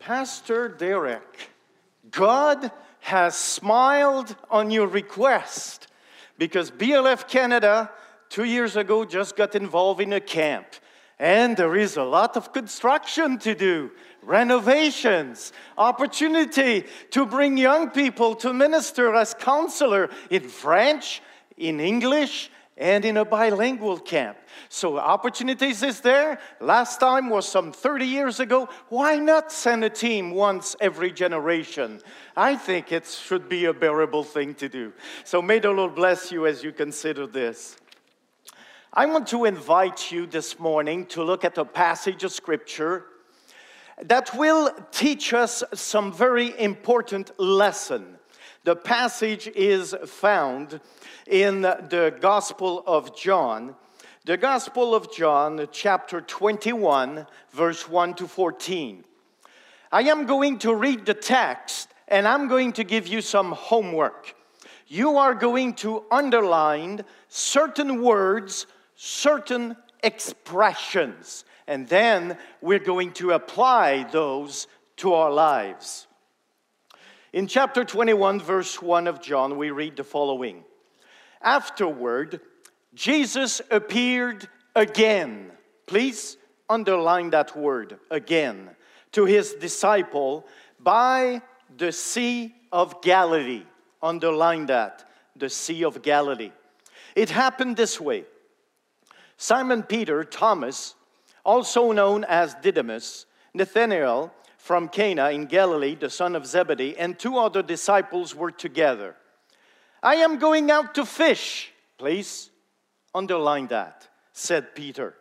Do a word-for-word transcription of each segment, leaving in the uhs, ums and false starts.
Pastor Derek, God has smiled on your request because B L F Canada two years ago just got involved in a camp. And there is a lot of construction to do, renovations, opportunity to bring young people to minister as counselor in French, in English, and in a bilingual camp. So opportunities is there. Last time was some thirty years ago. Why not send a team once every generation? I think it should be a bearable thing to do. So may the Lord bless you as you consider this. I want to invite you this morning to look at a passage of Scripture that will teach us some very important lesson. The passage is found in the Gospel of John. The Gospel of John, chapter twenty-one, verse one to fourteen. I am going to read the text, and I'm going to give you some homework. You are going to underline certain words, certain expressions, and then we're going to apply those to our lives. In chapter twenty-one, verse one of John, we read the following. Afterward, Jesus appeared again. Please underline that word, again, to his disciple by the Sea of Galilee. Underline that, the Sea of Galilee. It happened this way. Simon Peter, Thomas, also known as Didymus, Nathanael from Cana in Galilee, the son of Zebedee, and two other disciples were together. I am going out to fish. Please underline that, said Peter.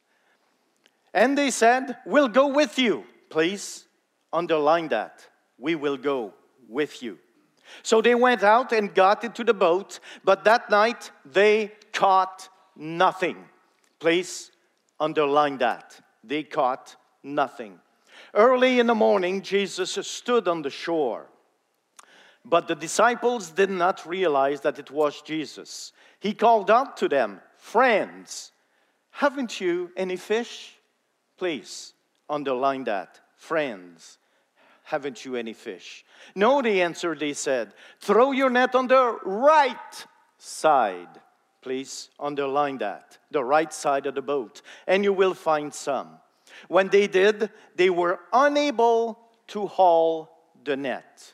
And they said, we'll go with you. Please underline that. We will go with you. So they went out and got into the boat, but that night they caught nothing. Please underline that. They caught nothing. Early in the morning, Jesus stood on the shore. But the disciples did not realize that it was Jesus. He called out to them, friends, haven't you any fish? Please underline that. Friends, haven't you any fish? No, they answered, they said, throw your net on the right side. Please underline that, the right side of the boat, and you will find some. When they did, they were unable to haul the net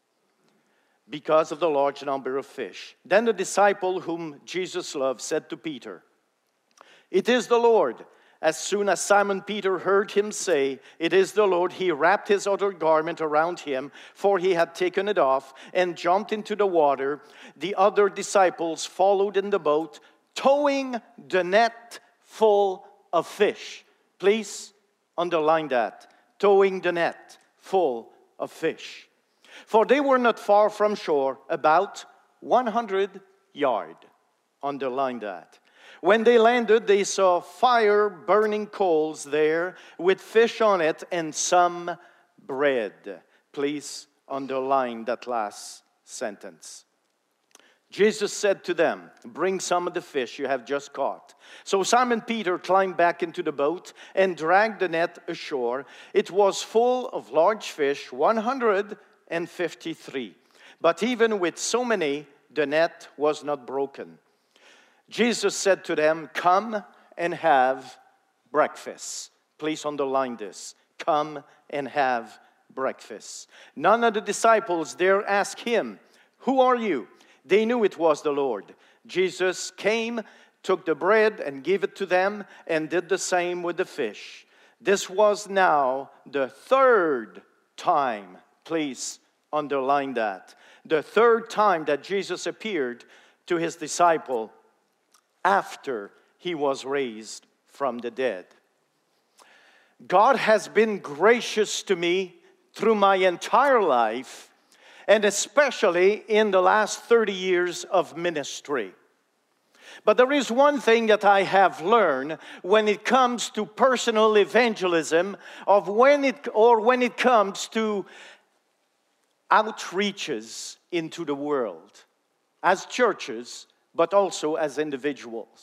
because of the large number of fish. Then the disciple whom Jesus loved said to Peter, it is the Lord. As soon as Simon Peter heard him say, it is the Lord, he wrapped his outer garment around him, for he had taken it off, and jumped into the water. The other disciples followed in the boat, towing the net full of fish. Please underline that. Towing the net full of fish. For they were not far from shore, about one hundred yards. Underline that. When they landed, they saw fire burning coals there with fish on it and some bread. Please underline that last sentence. Jesus said to them, bring some of the fish you have just caught. So Simon Peter climbed back into the boat and dragged the net ashore. It was full of large fish, one hundred fifty-three. But even with so many, the net was not broken. Jesus said to them, come and have breakfast. Please underline this. Come and have breakfast. None of the disciples dare ask him, who are you? They knew it was the Lord. Jesus came, took the bread and gave it to them, and did the same with the fish. This was now the third time. Please underline that. The third time that Jesus appeared to his disciple after he was raised from the dead. God has been gracious to me through my entire life, and especially in the last thirty years of ministry. But there is one thing that I have learned when it comes to personal evangelism, of when it or when it comes to outreaches into the world, as churches, but also as individuals.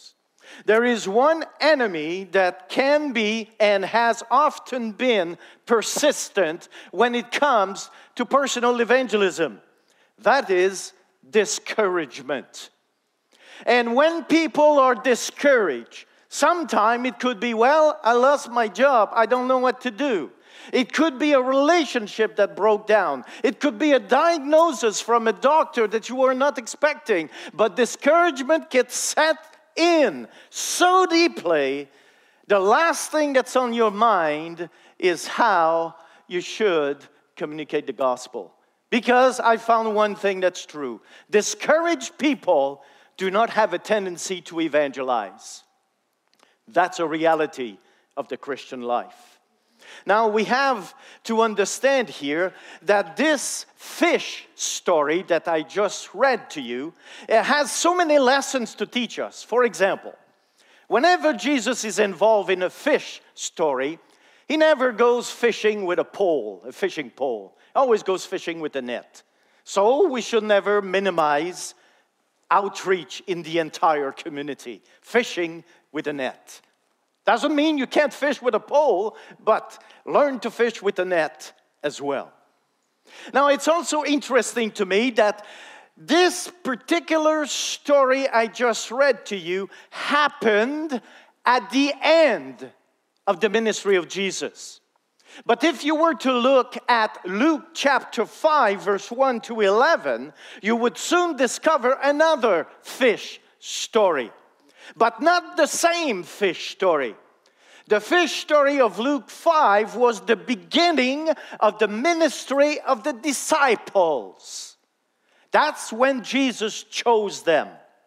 There is one enemy that can be and has often been persistent when it comes to personal evangelism. That is discouragement. And when people are discouraged, sometimes it could be, well, I lost my job, I don't know what to do. It could be a relationship that broke down. It could be a diagnosis from a doctor that you were not expecting. But discouragement gets set in so deeply, the last thing that's on your mind is how you should communicate the gospel. Because I found one thing that's true. Discouraged people do not have a tendency to evangelize. That's a reality of the Christian life. Now, we have to understand here that this fish story that I just read to you, it has so many lessons to teach us. For example, whenever Jesus is involved in a fish story, he never goes fishing with a pole, a fishing pole. He always goes fishing with a net. So we should never minimize outreach in the entire community, fishing with a net. Doesn't mean you can't fish with a pole, but learn to fish with a net as well. Now, it's also interesting to me that this particular story I just read to you happened at the end of the ministry of Jesus. But if you were to look at Luke chapter five, verse one to eleven, you would soon discover another fish story. But not the same fish story. The fish story of Luke five was the beginning of the ministry of the disciples. That's when Jesus chose them.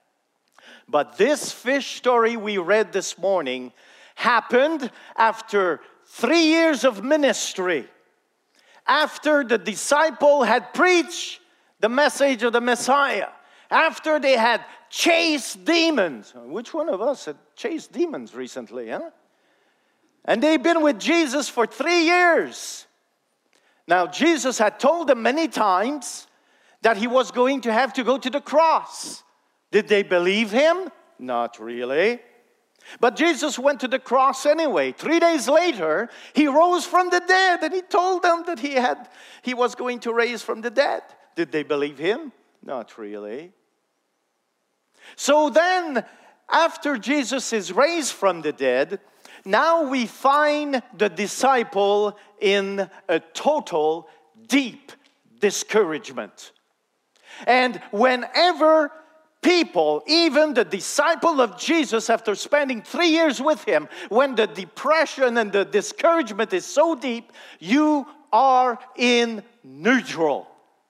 But this fish story we read this morning happened after three years of ministry. After the disciple had preached the message of the Messiah. After they had chased demons. Which one of us had chased demons recently, huh? And they've been with Jesus for three years. Now, Jesus had told them many times that he was going to have to go to the cross. Did they believe him? Not really. But Jesus went to the cross anyway. Three days later, he rose from the dead, and he told them that he had he was going to raise from the dead. Did they believe him? Not really. So then, after Jesus is raised from the dead, now we find the disciple in a total, deep discouragement. And whenever people, even the disciple of Jesus, after spending three years with him, when the depression and the discouragement is so deep, you are in neutral.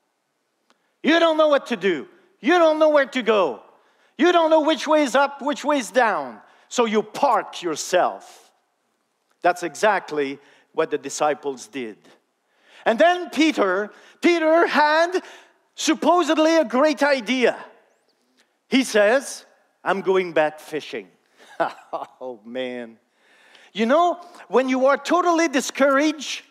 You don't know what to do. You don't know where to go. You don't know which way is up, which way is down. So you park yourself. That's exactly what the disciples did. And then Peter, Peter had supposedly a great idea. He says, I'm going back fishing. Oh, man. You know, when you are totally discouraged,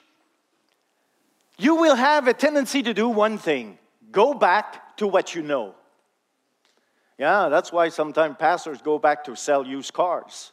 you will have a tendency to do one thing. Go back to what you know. Yeah, that's why sometimes pastors go back to sell used cars.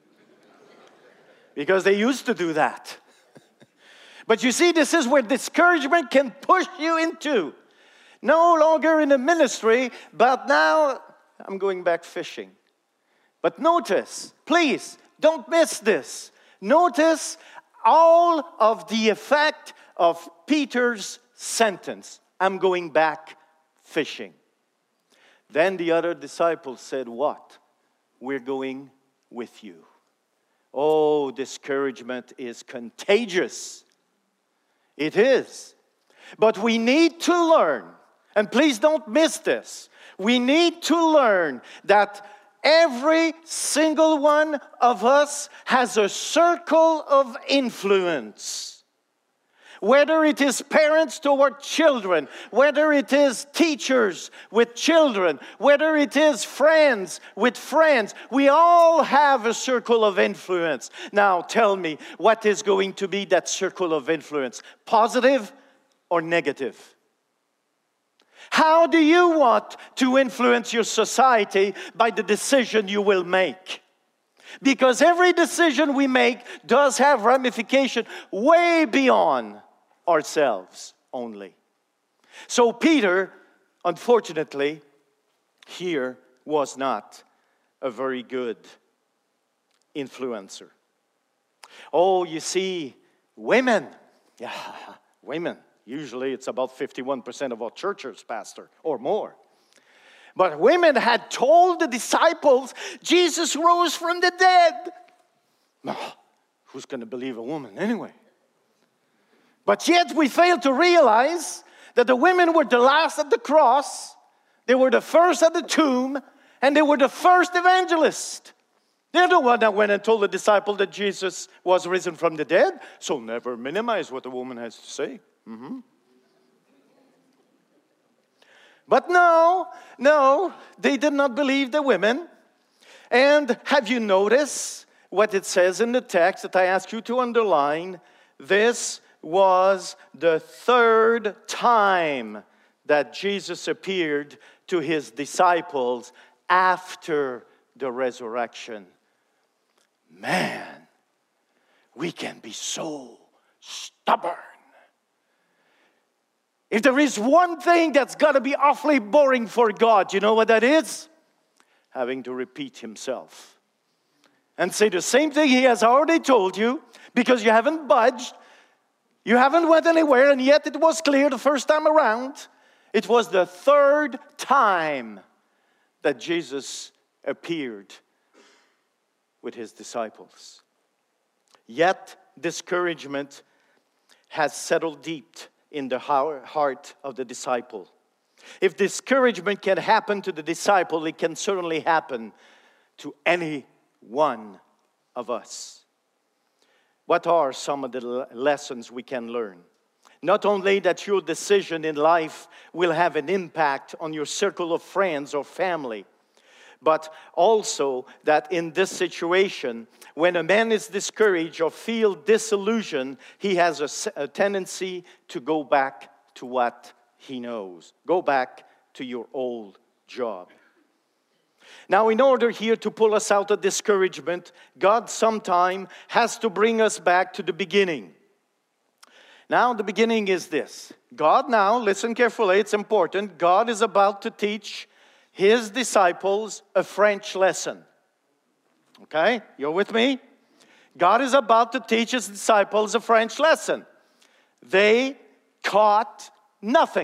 Because they used to do that. But you see, this is where discouragement can push you into. No longer in a ministry, but now I'm going back fishing. But notice, please, don't miss this. Notice all of the effect of Peter's sentence. I'm going back fishing. Then the other disciples said, what? We're going with you. Oh, discouragement is contagious. It is. But we need to learn, and please don't miss this. We need to learn that every single one of us has a circle of influence. Whether it is parents toward children, whether it is teachers with children, whether it is friends with friends, we all have a circle of influence. Now tell me, what is going to be that circle of influence? Positive or negative? How do you want to influence your society by the decision you will make? Because every decision we make does have ramification way beyond ourselves only. So Peter, unfortunately, here was not a very good influencer. Oh, you see, women, yeah, women, usually it's about fifty-one percent of our churches, pastor, or more. But women had told the disciples, Jesus rose from the dead. Oh, who's going to believe a woman anyway? But yet we fail to realize that the women were the last at the cross, they were the first at the tomb, and they were the first evangelists. They're the one that went and told the disciple that Jesus was risen from the dead. So never minimize what the woman has to say. Mm-hmm. But no, no, they did not believe the women. And have you noticed what it says in the text that I ask you to underline? This was the third time that Jesus appeared to his disciples after the resurrection. Man, we can be so stubborn. If there is one thing that's got to be awfully boring for God, you know what that is? Having to repeat himself. And say the same thing he has already told you, because you haven't budged, you haven't went anywhere, and yet it was clear the first time around. It was the third time that Jesus appeared with his disciples. Yet discouragement has settled deep in the heart of the disciple. If discouragement can happen to the disciple, it can certainly happen to any one of us. What are some of the lessons we can learn? Not only that your decision in life will have an impact on your circle of friends or family, but also that in this situation, when a man is discouraged or feel disillusioned, he has a, a tendency to go back to what he knows. Go back to your old job. Now, in order here to pull us out of discouragement, God sometime has to bring us back to the beginning. Now, the beginning is this. God now, listen carefully, it's important. God is about to teach his disciples a French lesson. Okay? You're with me? God is about to teach his disciples a French lesson. They caught nothing.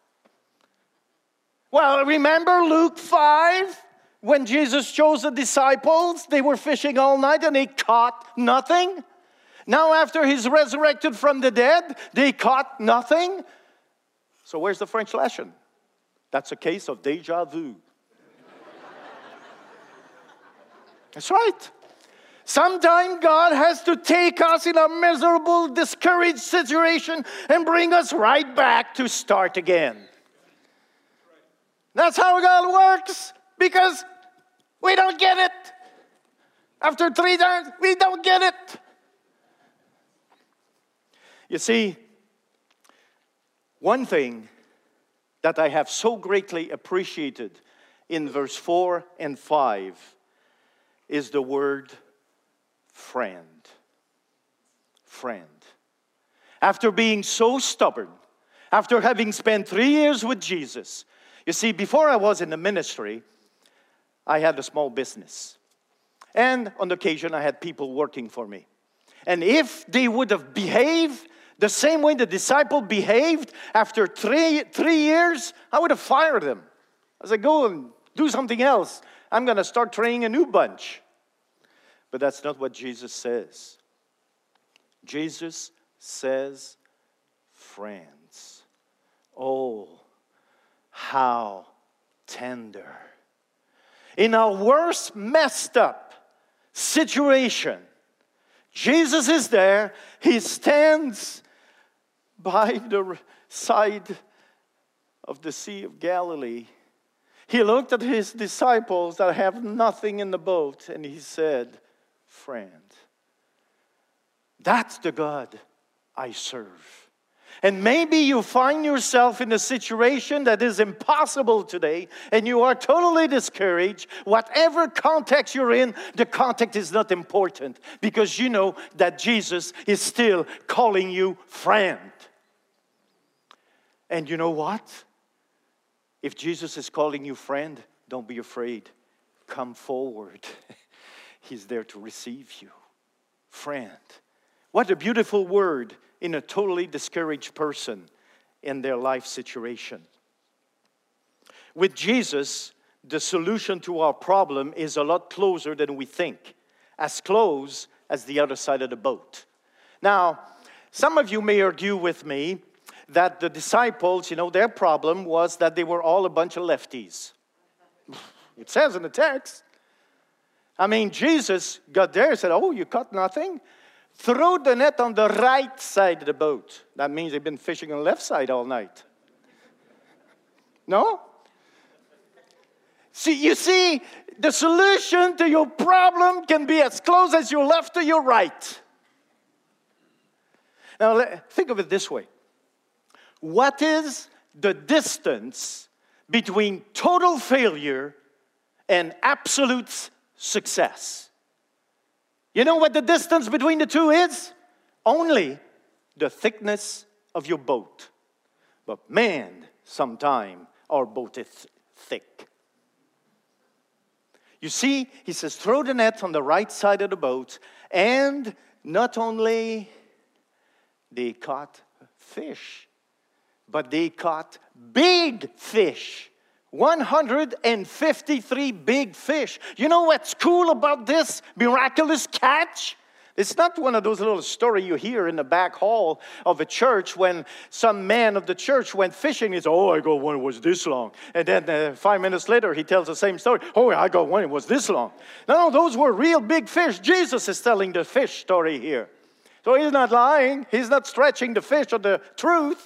Well, remember Luke five? When Jesus chose the disciples, they were fishing all night and they caught nothing. Now after he's resurrected from the dead, they caught nothing. So where's the French lesson? That's a case of déjà vu. That's right. Sometimes God has to take us in a miserable, discouraged situation and bring us right back to start again. That's how God works, because we don't get it. After three times, we don't get it. You see, one thing that I have so greatly appreciated in verse four and five is the word friend. Friend. After being so stubborn, after having spent three years with Jesus, you see, before I was in the ministry, I had a small business. And on occasion, I had people working for me. And if they would have behaved the same way the disciple behaved after three, three years, I would have fired them. I said, go and do something else. I'm going to start training a new bunch. But that's not what Jesus says. Jesus says, friends. Oh, how tender. In our worst messed up situation, Jesus is there. He stands by the side of the Sea of Galilee. He looked at his disciples that have nothing in the boat, and he said, friend, that's the God I serve. And maybe you find yourself in a situation that is impossible today, and you are totally discouraged. Whatever context you're in, the context is not important, because you know that Jesus is still calling you friend. And you know what? If Jesus is calling you friend, don't be afraid. Come forward. He's there to receive you. Friend. What a beautiful word in a totally discouraged person in their life situation. With Jesus, the solution to our problem is a lot closer than we think. As close as the other side of the boat. Now, some of you may argue with me that the disciples, you know, their problem was that they were all a bunch of lefties. It says in the text. I mean, Jesus got there and said, oh, you caught nothing? Throw the net on the right side of the boat. That means they've been fishing on the left side all night. No? See, you see, the solution to your problem can be as close as your left to your right. Now, let, think of it this way. What is the distance between total failure and absolute success? You know what the distance between the two is? Only the thickness of your boat. But man, sometime our boat is thick. You see, he says, throw the net on the right side of the boat, and not only they caught fish, but they caught big fish. one hundred fifty-three big fish. You know what's cool about this miraculous catch? It's not one of those little stories you hear in the back hall of a church when some man of the church went fishing. He said, oh, I got one, it was this long. And then uh, five minutes later, he tells the same story. Oh, I got one, it was this long. No, no, those were real big fish. Jesus is telling the fish story here. So he's not lying. He's not stretching the fish or the truth.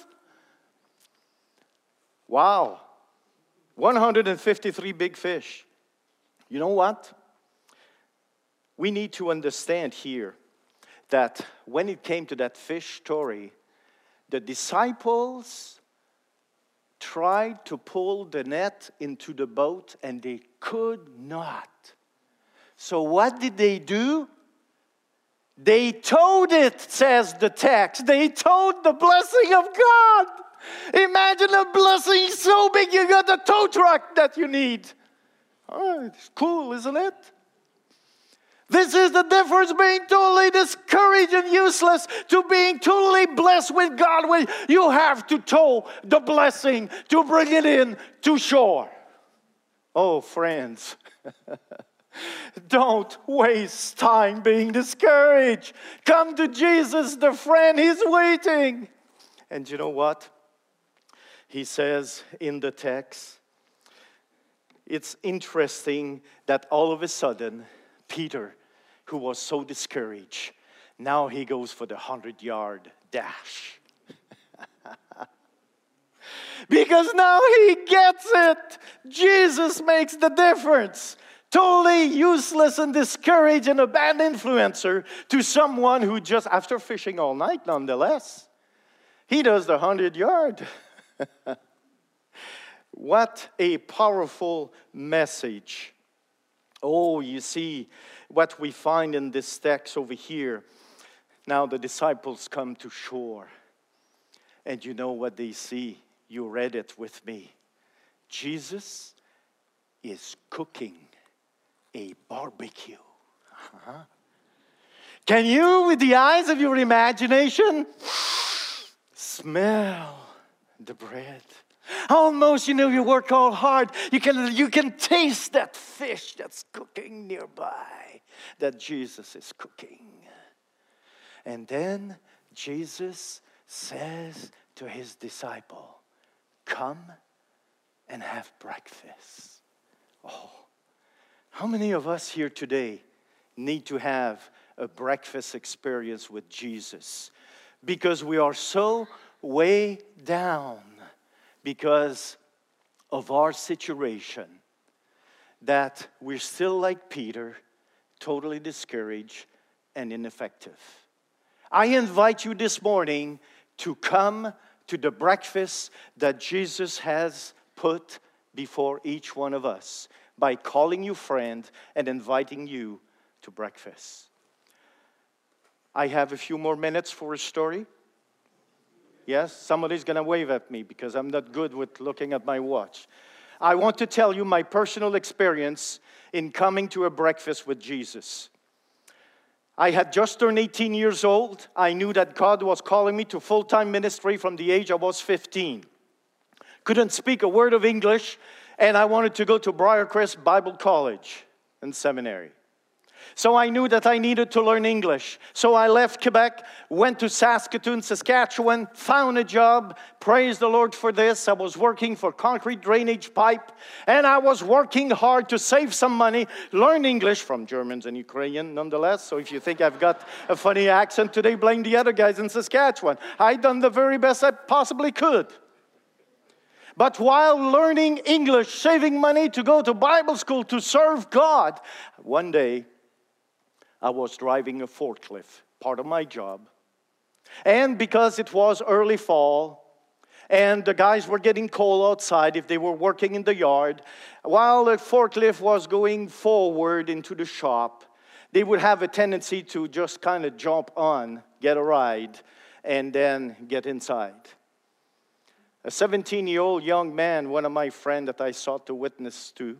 Wow. one hundred fifty-three big fish. You know what? We need to understand here that when it came to that fish story, the disciples tried to pull the net into the boat and they could not. So what did they do? They towed it, says the text. They towed the blessing of God. Imagine a blessing so big you got the tow truck that you need. Oh, it's cool, isn't it? This is the difference being totally discouraged and useless to being totally blessed with God when you have to tow the blessing to bring it in to shore. Oh, friends, don't waste time being discouraged. Come to Jesus, the friend. He's waiting. And you know what? He says in the text, it's interesting that all of a sudden, Peter, who was so discouraged, now he goes for the hundred-yard dash. Because now he gets it. Jesus makes the difference. Totally useless and discouraged and a bad influencer to someone who just, after fishing all night nonetheless, he does the hundred-yard. What a powerful message. Oh, you see what we find in this text over here. Now the disciples come to shore. And you know what they see? You read it with me. Jesus is cooking a barbecue. Uh-huh. Can you, with the eyes of your imagination, smell the bread? Almost, you know, you work all hard. You can, you can taste that fish that's cooking nearby, that Jesus is cooking. And then Jesus says to his disciple, come and have breakfast. Oh, how many of us here today need to have a breakfast experience with Jesus? Because we are so way down because of our situation that we're still like Peter, totally discouraged and ineffective. I invite you this morning to come to the breakfast that Jesus has put before each one of us by calling you friend and inviting you to breakfast. I have a few more minutes for a story. Yes, somebody's going to wave at me because I'm not good with looking at my watch. I want to tell you my personal experience in coming to a breakfast with Jesus. I had just turned eighteen years old. I knew that God was calling me to full-time ministry from the age I was fifteen. Couldn't speak a word of English, and I wanted to go to Briarcrest Bible College and Seminary. So I knew that I needed to learn English. So I left Quebec, went to Saskatoon, Saskatchewan, found a job. Praise the Lord for this. I was working for concrete drainage pipe, and I was working hard to save some money, learn English from Germans and Ukrainian nonetheless. So if you think I've got a funny accent today, blame the other guys in Saskatchewan. I done the very best I possibly could. But while learning English, saving money to go to Bible school to serve God, one day, I was driving a forklift, part of my job. And because it was early fall, and the guys were getting cold outside if they were working in the yard, while the forklift was going forward into the shop, they would have a tendency to just kind of jump on, get a ride, and then get inside. A seventeen-year-old young man, one of my friends that I sought to witness to,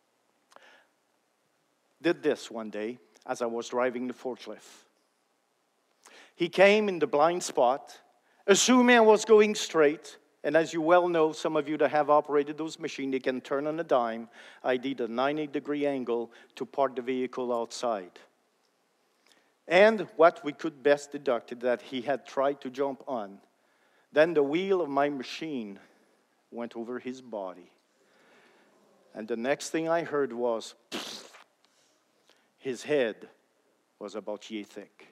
did this one day as I was driving the forklift. He came in the blind spot, assuming I was going straight. And as you well know, some of you that have operated those machines, they can turn on a dime. I did a ninety degree angle to park the vehicle outside. And what we could best deduct is that he had tried to jump on. Then the wheel of my machine went over his body. And the next thing I heard was, his head was about yay thick.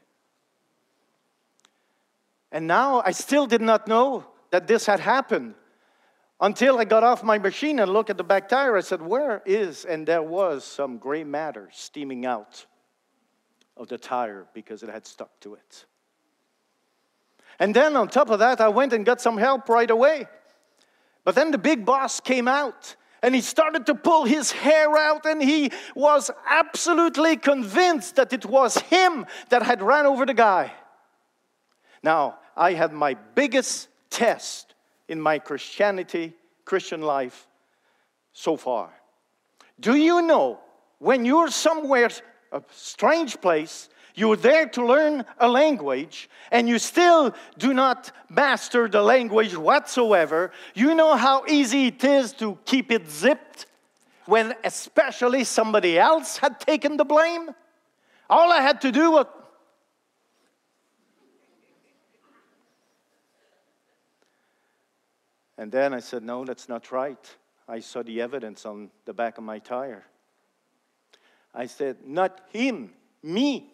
And now I still did not know that this had happened until I got off my machine and looked at the back tire. I said, where is? And there was some gray matter steaming out of the tire because it had stuck to it. And then on top of that, I went and got some help right away. But then the big boss came out. And he started to pull his hair out, and he was absolutely convinced that it was him that had ran over the guy. Now, I had my biggest test in my Christianity, Christian life so far. Do you know, when you're somewhere, a strange place, you're there to learn a language, and you still do not master the language whatsoever, you know how easy it is to keep it zipped when especially somebody else had taken the blame? All I had to do was... And then I said, no, that's not right. I saw the evidence on the back of my tire. I said, not him, me.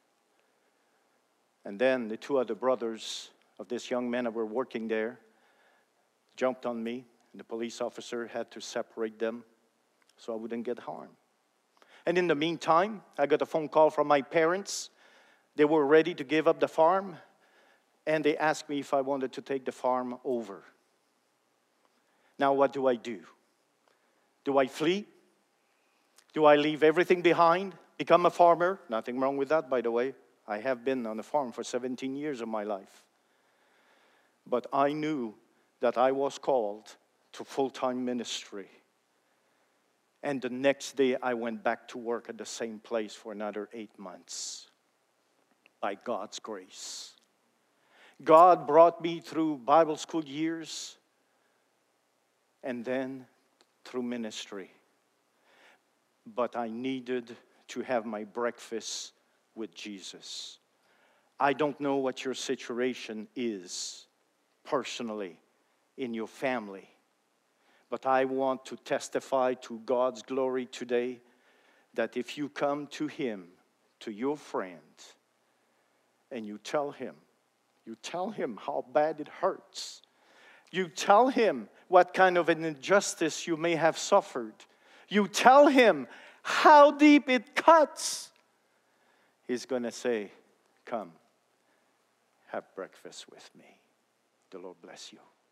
And then the two other brothers of this young man that were working there jumped on me, and the police officer had to separate them so I wouldn't get harmed. And in the meantime, I got a phone call from my parents. They were ready to give up the farm, and they asked me if I wanted to take the farm over. Now, what do I do? Do I flee? Do I leave everything behind, become a farmer? Nothing wrong with that, by the way. I have been on a farm for seventeen years of my life. But I knew that I was called to full-time ministry. And the next day, I went back to work at the same place for another eight months. By God's grace. God brought me through Bible school years and then through ministry. But I needed to have my breakfast with Jesus. I don't know what your situation is personally in your family, but I want to testify to God's glory today that if you come to Him, to your friend, and you tell him, you tell him how bad it hurts, you tell him what kind of an injustice you may have suffered, you tell him how deep it cuts, He's going to say, come, have breakfast with me. The Lord bless you.